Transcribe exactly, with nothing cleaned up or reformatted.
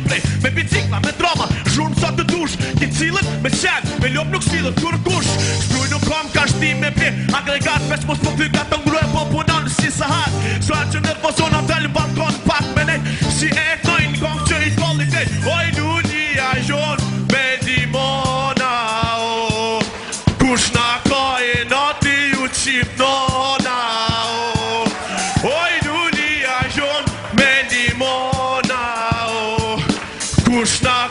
prej me bicikla, me drama, zhurmë sa të dush, ki cilët me qenë, me lop nuk silët, kur kush, shpruj nuk kam ka shtim me pi, agregat veç mos po fyka të ngruje, po punon si sahat, sa që nervozona del balkon pak me nej, si e knojnë kong që i kolli tej, oj lunia jon, me dimona, o, kush na ka e nati ju qip nona, o, oj lunia jon, me dimona, o, kush na